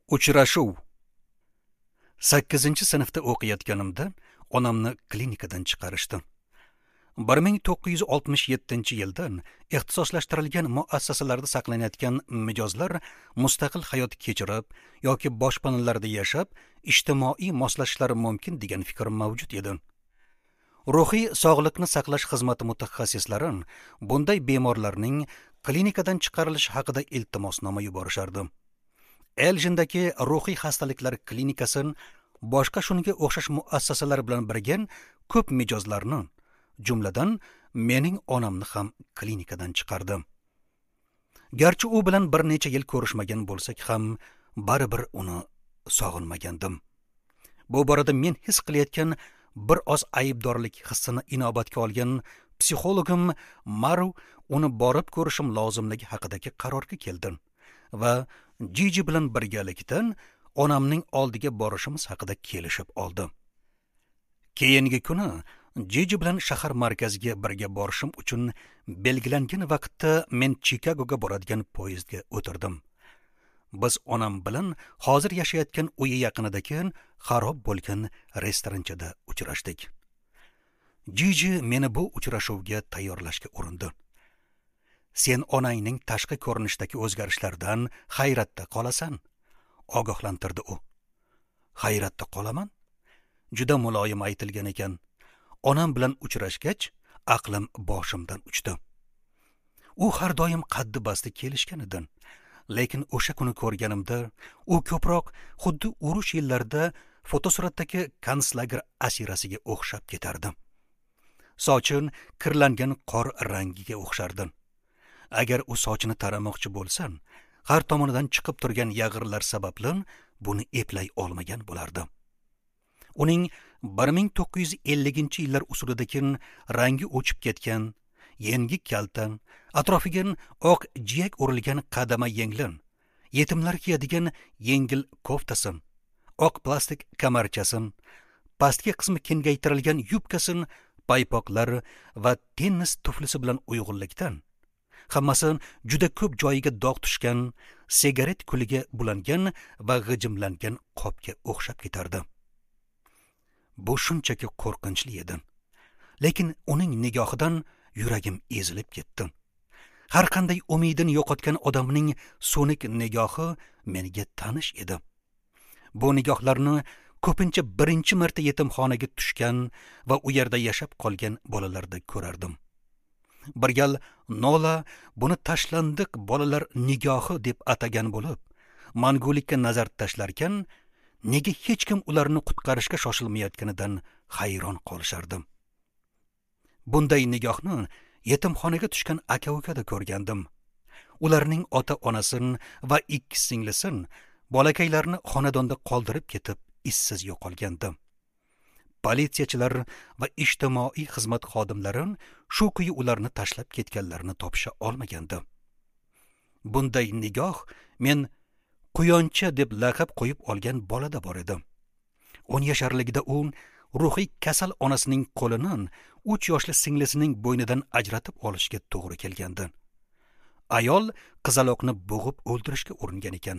Uchrashuv. 8-sinfda o'qiyotganimda onamni klinikadan chiqarishdi. 1967-yildan ixtisoslashtirilgan muassasalarda saqlanayotgan mijozlar mustaqil hayot kechirib yoki boshpanalarda yashab, ijtimoiy moslashishlari mumkin degan fikr mavjud edi. Ruhiy sog'liqni saqlash xizmati mutaxassislari bunday bemorlarning klinikadan chiqarilishi haqida iltimosnoma yuborishardi. Elgindagi ruhiy xastaliklar klinikasi boshqa shunga o'xshash muassasalar bilan birgan ko'p mijozlarni, jumladan mening onamni ham klinikadan chiqardi. Garchi u bilan bir necha yil ko'rishmagan bo'lsak ham, baribir uni sog'inmagandim. Bu borada men his qilayotgan bir oz aybdorlik hissini inobatga olgan psixologim Maru uni borib ko'rishim lozimligi haqidagi qarorga keldim va Jiji bilan birgalikdan onamning oldiga borishimiz haqida kelishib oldi. Keyingi kuni Jiji bilan shahar markaziga birga borishim uchun belgilangan vaqtda men Chikagoga boradigan poyezdga o'tirdim. Biz onam bilan hozir yashayotgan uyi yaqinidagi xarob bo'lgan restoranchada uchrashdik. Jiji meni bu uchrashuvga tayyorlashga urindi. Sen onangning tashqi ko'rinishdagi o'zgarishlardan hayratda qolasan, ogohlantirdi u. Hayratda qolaman? Juda muloyim aytilgan ekan. Onam bilan uchrashgach, aqlim boshimdan uchdi. U har doim qaddi basti kelishgan edi. Lekin o'sha kuni ko'rganimda, u ko'proq xuddi urush yillarida fotosuratdagi konslager asirasiga o'xshab ketardi. Sochin kirlangan qor rangiga o'xshardi. Agar u sochini taramoqchi bo'lsan, har tomonidan chiqib turgan yag'irlar sababli buni eplay olmagan bo'lardi. Uning 1950-yillar usulidagi rangi o'chib ketgan, yengi kaltan, atrofiga oq jiyak o'rilgan qadama yenglan, yetimlar kiyadigan yengil koftasin, oq plastik kamarchasin, pastki qismi kengaytirilgan yubkasin, paypoqlar va tennis tuflisi bilan uyg'unlikdan hammasi juda ko'p joyiga dog' tushgan, sigaret kuliga bulangan va g'ijimlangan qopga o'xshab ketardi. Bu shunchaki qo'rqinchli edi. Lekin uning nigohidan yuragim ezilib ketdi. Har qanday umidini yo'qotgan odamning so'nik nigohi menga tanish edi. Bu nigohlarni ko'pincha birinchi marta yetimxonaga tushgan va u yerda yashab qolgan bolalarda ko'rardim. Bir gal Nola buni tashlandiq bolalar nigohi deb atagan bo'lib, mangulikka nazar tashlarkan, nega hech kim ularni qutqarishga shoshilmayotganidan hayron qolishardim. Bunday nigohni yetimxonaga tushgan aka-ukada ko'rgandim. Ularning ota-onasin va ikki singlisin bolakaylarni xonadonda qoldirib ketib, izsiz yo'qolgandi. Politsiyachilar va ijtimoiy xizmat xodimlari shu kuyi ularni tashlab ketganlarni topisha olmagandi. Bunday nigoh men Quyoncha deb laqab qo'yib olgan bolada bor edi. 10 yasharligida u ruhiy kasal onasining qo'lini 3 yoshli singlisining bo'ynidan ajratib olishga to'g'ri kelgandi. Ayol qizaloqni bo'g'ib o'ldirishga uringan ekan.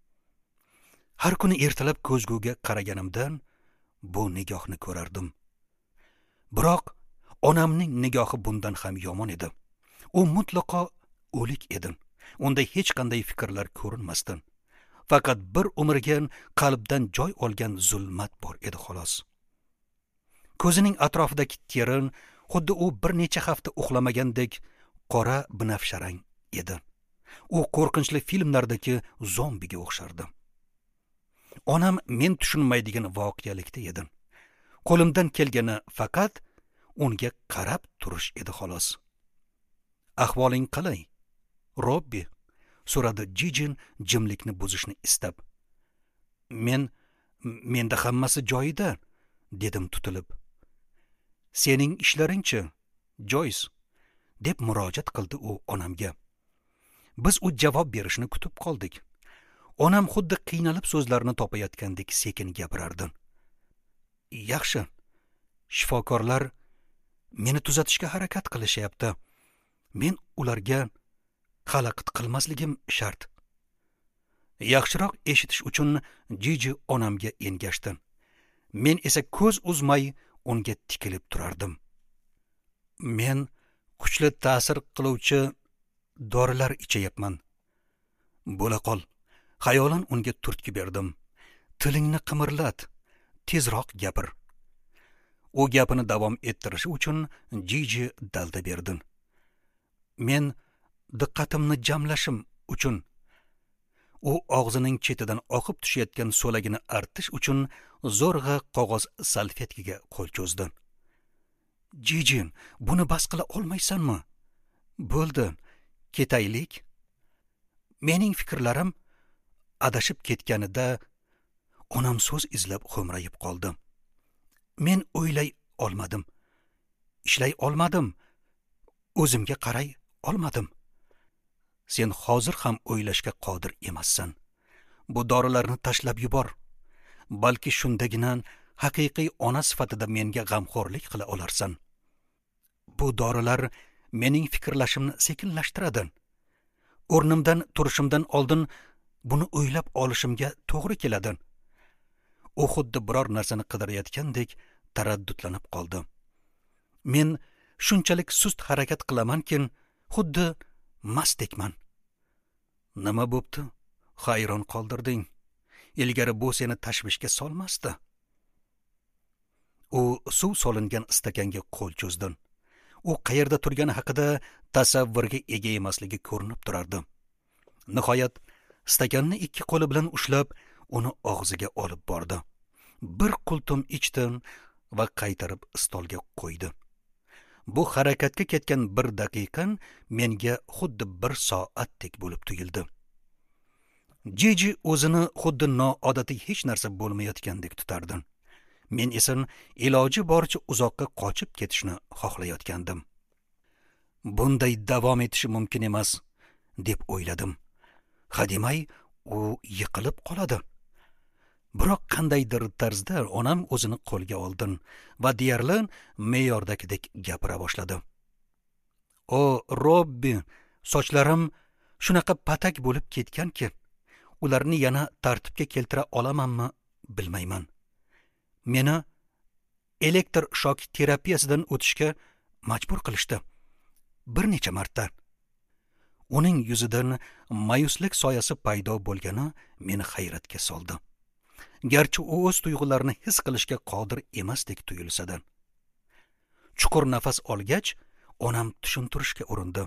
Har kuni ertalab ko'zguga qaraganimdan bu nigohni ko'rardim. Biroq onamning nigohi bundan ham yomon edi. U mutlaqo o'lik edi. Unda hech qanday fikrlar ko'rinmasdi. Faqat bir umrga qalbdan joy olgan zulmat bor edi xolos. Ko'zining atrofidagi teri xuddi u bir necha hafta uxlamagandek qora binafsharang edi. U qo'rqinchli filmlardagi zombiga o'xshardi. Onam men tushunmaydigan voqelikda edi. Qo'limdan kelgani faqat unga qarab turish edi xolos. Ahvoling qalay, Robbi? So'radi Jijin jimlikni buzishni istab. Menda hammasi joyida, dedim tutilib. Sening ishlaring-chi, Joyce? Deb murojaat qildi u onamga. Biz u javob berishni kutib qoldik. Onam xuddi qiynalib so'zlarni topayotgandek sekin gapirardi. Yaxshi. Shifokorlar meni tuzatishga harakat qilishyapti. Men ularga xalaqit qilmasligim shart. yaxshiroq eshitish uchun Jiji onamga engashdi. Men esa ko'z uzmay unga tikilib turardim. Men kuchli ta'sir qiluvchi dorilar ichayapman. Bo'la qol. Xayolan unga turtki berdim. Tilingni qimirlat, tezroq gapir. U gapini davom ettirishi uchun Jiji dalda berdi. Men diqqatimni jamlashim uchun u og'zining chetidan oqib tushayotgan so'lagini artish uchun zo'rg'a qog'oz salfetkaga qo'l cho'zdi. Jijin, buni bas qila olmaysanmi? Bo'ldi, ketaylik. Mening fikrlarim adashib ketganida onam so'z izlab xo'mrayib qoldi. Men o'ylay olmadim. Ishlay olmadim. O'zimga qaray olmadim. Sen hozir ham o'ylashga qodir emassan. Bu dorilarni tashlab yubor. Balki shundagina haqiqiy ona sifatida menga g'amxo'rlik qila olarsan. Bu dorilar mening fikrlashimni sekinlashtiradi. O'rnimdan turishimdan oldin buni o'ylab olishimga to'g'ri keladi. U xuddi biror narsani qidirayotgandek taraddudlanib qoldi. Men shunchalik sust harakat qilamanki, xuddi mastdekman. Nima bo'pti? Hayron qoldirding. Ilgari bu seni tashvishga solmasdi. U suv solingan stakanga qo'l cho'zdi. U qayerda turgani haqida tasavvurga ega emasligi ko'rinib turardi. Nihoyat stakanni ikki qo'li bilan ushlab, uni og'ziga olib bordi. Bir qultum ichdi va qaytarib stolga qo'ydi. Bu harakatga ketgan bir daqiqa menga xuddi bir soatdek bo'lib tuyuldi. Jiji o'zini xuddi noodatiy hech narsa bo'lmayotgandek tutardi. Men esa iloji boricha uzoqqa qochib ketishni xohlayotgandim. Bunday davom etishi mumkin emas, deb o'yladim. Hademay u yiqilib qoladi. Biroq qandaydir tarzda onam o'zini qo'lga oldi va deyarli me'yordagidek gapira boshladi. O, Robbi, sochlarim shunaqa patak bo'lib ketganki, ularni yana tartibga keltira olamanmi, bilmayman. Meni elektr shok terapiyasidan o'tishga majbur qilishdi. Bir necha marta. Uning yuzidan ma'yuslik soyasi paydo bo'lgani meni hayratga soldi. Garchi u o'z tuyg'ularini his qilishga qodir emasdek tuyulsa-da. Chuqur nafas olgach, onam tushuntirishga urindi.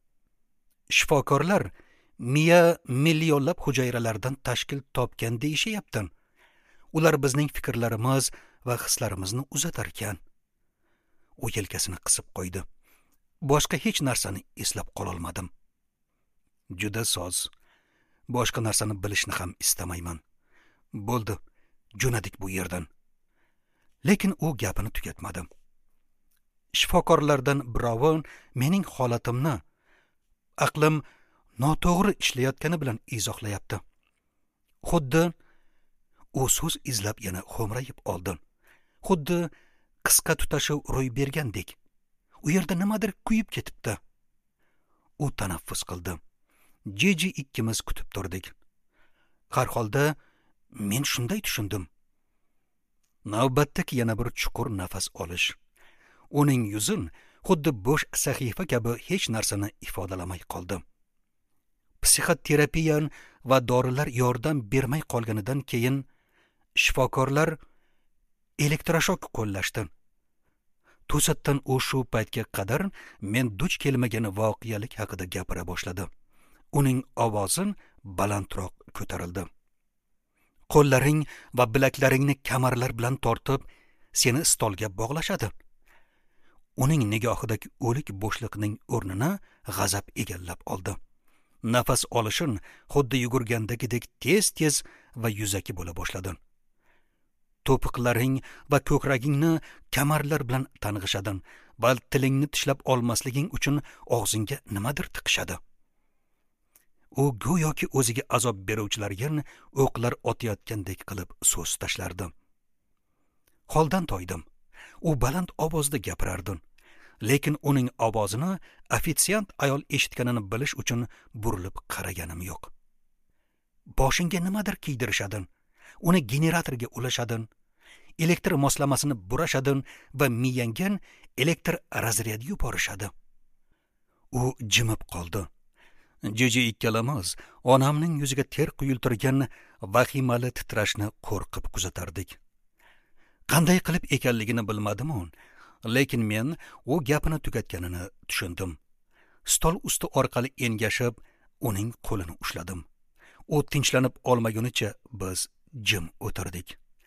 Shifokorlar miya millionlab hujayralardan tashkil topgan deyishyapti. Ular bizning fikrlarimiz va hislarimizni uzatar ekan. U yelkasini qisib qo'ydi. Boshqa hech narsani eslab qololmadim. Juda soz. Boshqa narsani bilishni ham istamayman. Bo'ldi, jo'nadik bu yerdan. Lekin u gapini tugatmadi. Shifokorlardan birovi mening holatimni aqlim noto'g'ri ishlayotgani bilan izohlayapti. Xuddi u so'z izlab yana xo'mrayib oldi. Xuddi qisqa tutashuv ro'y bergandek. U yerda nimadir kuyib ketibdi. U tanaffus qildi. Jiji ikkimiz kutib turdik. Har holda men shunday tushundim. Navbatdagi yana bir chuqur nafas olish. Uning yuzin xuddi bo'sh sahifa kabi hech narsani ifodalamay qoldi. Psixoterapiya va dorilar yordam bermay qolganidan keyin shifokorlar elektroshok qo'llashdi. To'satdan u shu paytga qadar men duch kelmagan voqealik haqida gapira boshladi. Uning ovozi balandroq ko'tarildi. Qo'llaring va bilaklaringni kamarlar bilan tortib, seni stolga bog'lashadi. Uning nigohidagi o'lik bo'shliqning o'rnini g'azab egallab oldi. Nafas olishin xuddi yugurgandagidek tez-tez va yuzaki bo'la boshladi. To'piqlaring va ko'kragingni kamarlar bilan tang'ishadi va tilingni tishlab olmasliging uchun og'zingga nimadir tiqishadi. U go'yoki o'ziga azob beruvchilarga o'qlar otayotgandek qilib so'z tashlardi. Holdan toydim. U baland ovozda gapirardi. Lekin uning ovozini ofitsiant ayol eshitganini bilish uchun burilib qaraganim yo'q. boshingga nimadir kiydirishadin, uni generatorga ulashadin, elektr moslamasini burashadin va miyangga elektr razryad yuborishadi. U jimib qoldi. Jo'ji ikkalamiz onamning yuziga ter quyiltirgan vahimali titrashni qo'rqib kuzatardik. Qanday qilib ekanligini bilmadim, lekin men u gapini tugatganini tushundim. Stol usti orqali engashib, uning qo'lini ushladim. U tinchlanib olmagunicha biz jim o'tirdik.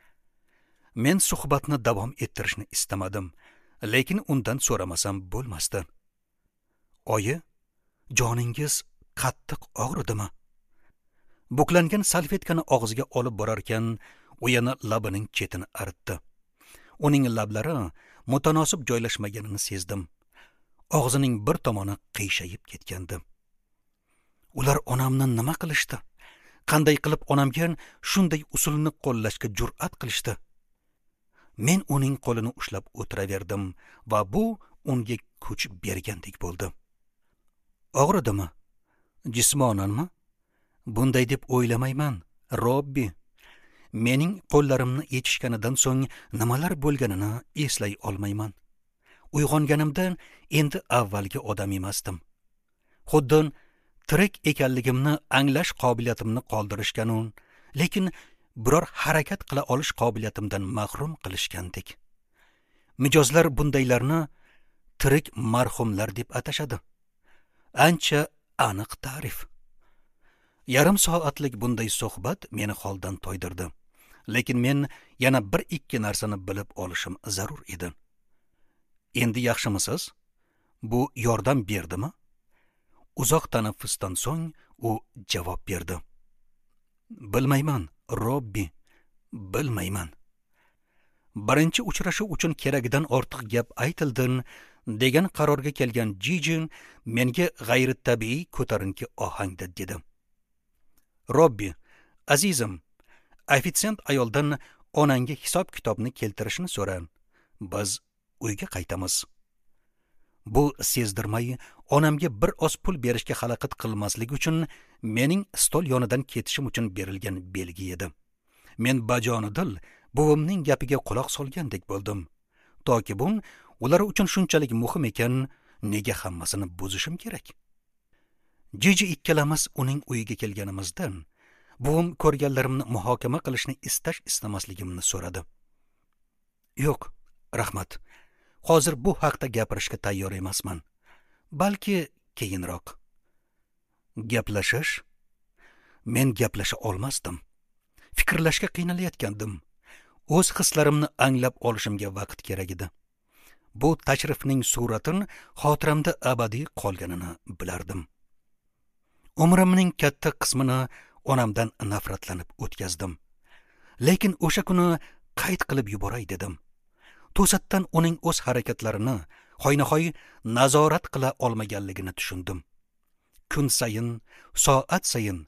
Men suhbatni davom ettirishni istamadim, lekin undan so'ramasam bo'lmasdi. Oyi, joningiz qattiq og'ridimi? Buklangan salfetkani og'ziga olib borarkan, u yana labining chetini artdi. Uning lablari mutanosib joylashmaganini sezdim. Og'zining bir tomoni qiyshayib ketgandi. Ular onamni nima qilishdi? Qanday qilib onamga shunday usulni qo'llashga jur'at qilishdi? Men uning qo'lini ushlab o'tiraverdim va bu unga kuch bergandek bo'ldi. Og'ridimi? Jismonanmi? Bunday deb o'ylamayman, Robbi. Mening qo'llarimni yechishganidan so'ng nimalar bo'lganini eslay olmayman. Uyg'onganimdan endi avvalgi odam emasdim. Xuddi tirik ekanligimni anglash qobiliyatimni qoldirishgan, lekin biror harakat qila olish qobiliyatimdan mahrum qilishgandek. Mijozlar bundaylarni tirik marhumlar deb atashadi. Ancha aniq ta'rif. Yarim soatlik bunday suhbat meni holdan toydirdi. Lekin men yana bir ikki narsani bilib olishim zarur edi. Endi yaxshimisiz? Bu yordam berdimi? Uzoq tanaffusdan so'ng u javob berdi. Bilmayman, Robbi, bilmayman. Birinchi uchrashuv uchun keragidan ortiq gap aytildin degan qarorga kelgan Jijin menga g'ayritabiiy ko'tarinki ohangda dedi. Robbi, azizim, ofitsient ayoldan onangga hisob-kitobni keltirishni so'ra. Biz uyga qaytamiz. Bu sezdirmay onamga bir oz pul berishga xalaqit qilmaslik uchun mening stol yonidan ketishim uchun berilgan belgi edi. Men bajonidil buvimning gapiga quloq solgandek bo'ldim. Toki bu ular uchun shunchalik muhim ekan, nega hammasini buzishim kerak? Jiji ikkalamiz uning uyiga kelganimizdan buvim ko'rganlarimni muhokama qilishni istamasligimni so'radi. Yo'q, rahmat. Hozir bu haqda gapirishga tayyor emasman. Balki keyinroq. Gaplashish? Men gaplasha olmasdim. Fikrlashga qiynalayotgandim. O'z hislarimni anglab olishimga vaqt kerak edi. Bu tashrifning suratin xotiramda abadiy qolganini bilardim. Umrimning katta qismini onamdan nafratlanib o'tkazdim. Lekin o'sha kuni qayd qilib yuboray dedim. To'satdan uning o'z harakatlarini hoynahoy nazorat qila olmaganligini tushundim. Kun sayin, soat sayin,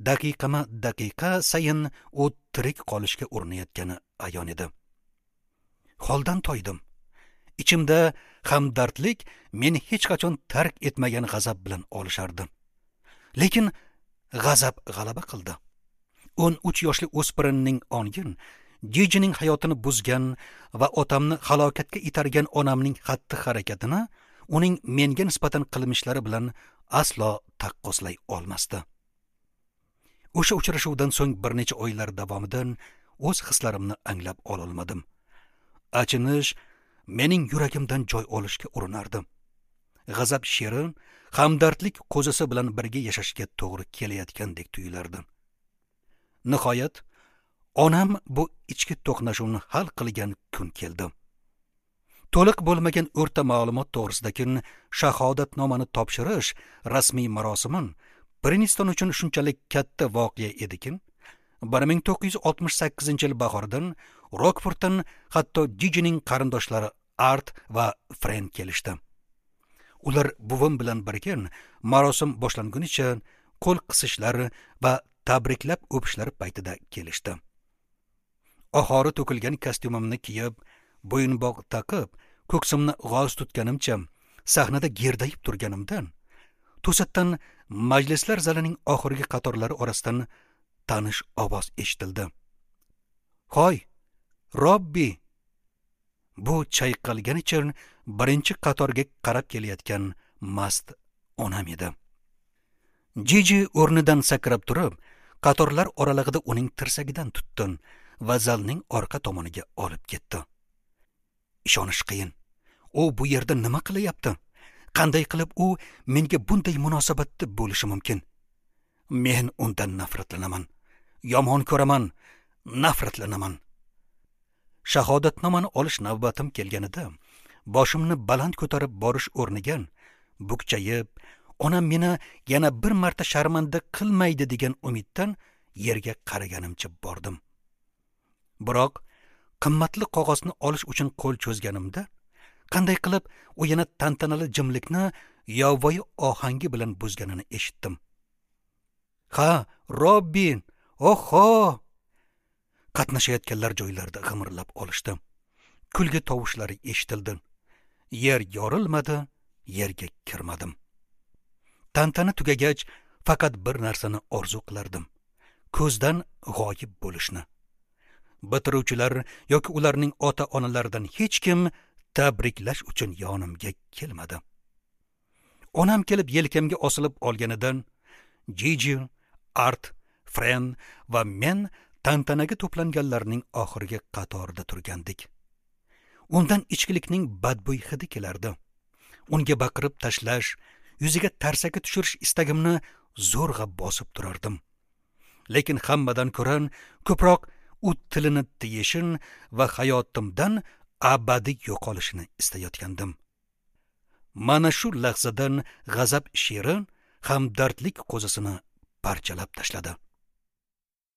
daqiqa sayin u tirik qolishga urinayotgani ayon edi. Holdan toydim. Ichimda hamdardlik meni hech qachon tark etmagan g'azab bilan olishardi. Lekin g'azab g'alaba qildi. 13 yoshli o'spirinning ongin Jijining hayotini buzgan va otamni halokatga itargan onamning xatti-harakatini uning menga nisbatan qilmishlari bilan aslo taqqoslay olmasdi. O'sha uchrashuvdan so'ng bir necha oylar davomida o'z hislarimni anglab ololmadim. Achinish mening yuragimdan joy olishga urinardi. G'azab she'ri hamdardlik qo'zisi bilan birga yashashga to'g'ri kelayotgandek tuyulardi. Nihoyat onam bu ichki to'qnashuvni hal qilgan kun keldi. To'liq bo'lmagan o'rta ma'lumot to'g'risidagi shahodatnomani topshirish rasmiy marosimi Princeton uchun shunchalik katta voqea edikin, 1968-yil bahoridan Rockforddan hatto Jijining qarindoshlari Art va Frank kelishdi. Ular buvim bilan birga marosim boshlangunicha qo'l qisishlar va tabriklab o'pishlar paytida kelishdi. Ohori to'kilgan kostyumimni kiyib, bo'yinbog' taqib, ko'ksimni g'oz tutganimcha sahnada gerdayib turganimdan to'satdan majlislar zalining oxirgi qatorlari orasidan tanish ovoz eshitildi. "Hoy, Robbi!" Bu chayqalganicha birinchi qatorga qarab kelayotgan mast onam edi. Jiji o'rnidan sakrab turib, qatorlar oralig'ida uning tirsagidan tutdi va zalning orqa tomoniga olib ketdi. Ishonish qiyin. U bu yerda nima qilyapti? Qanday qilib u menga bunday munosabatda bo'lishi mumkin? Men undan nafratlanaman. Yomon ko'raman, nafratlanaman. Shahodatnomani olish navbatim kelganida, boshimni baland ko'tarib borish o'rniga bukchayib, onam meni yana bir marta sharmanda qilmaydi degan umiddan yerga qaraganimcha bordim. Biroq qimmatli qog'ozni olish uchun qo'l cho'zganimda, qanday qilib u yana tantanali jimlikni yovvoyi ohangi bilan buzganini eshitdim. "Ha, Robbin, oho!" Qatnashayotganlar joylarda g'imirlab olishdi. Kulgi tovushlari eshitildi. Yer yorilmadi, yerga kirmadim. Tantana tugagach, faqat bir narsani orzu qilardim. Ko'zdan g'oyib bo'lishni. Bitiruvchilar yoki ularning ota-onalaridan hech kim tabriklash uchun yonimga kelmadi. Onam kelib yelkamga osilib olganidan Jiji, Art, Fren va men tantanaga to'planganlarning oxirgi qatorida turgandik. Undan ichkilikning badbo'y hidi kelardi. Unga baqirib tashlash, yuziga tarsaki tushirish istagimni zo'rg'a bosib turardim. Lekin hammadan ko'ra ko'proq u tilini tiyishin va hayotimdan abadiy yo'qolishini istayotgandim. Mana shu lahzadan g'azab she'ri hamdardlik qo'zisini parchalab tashladi.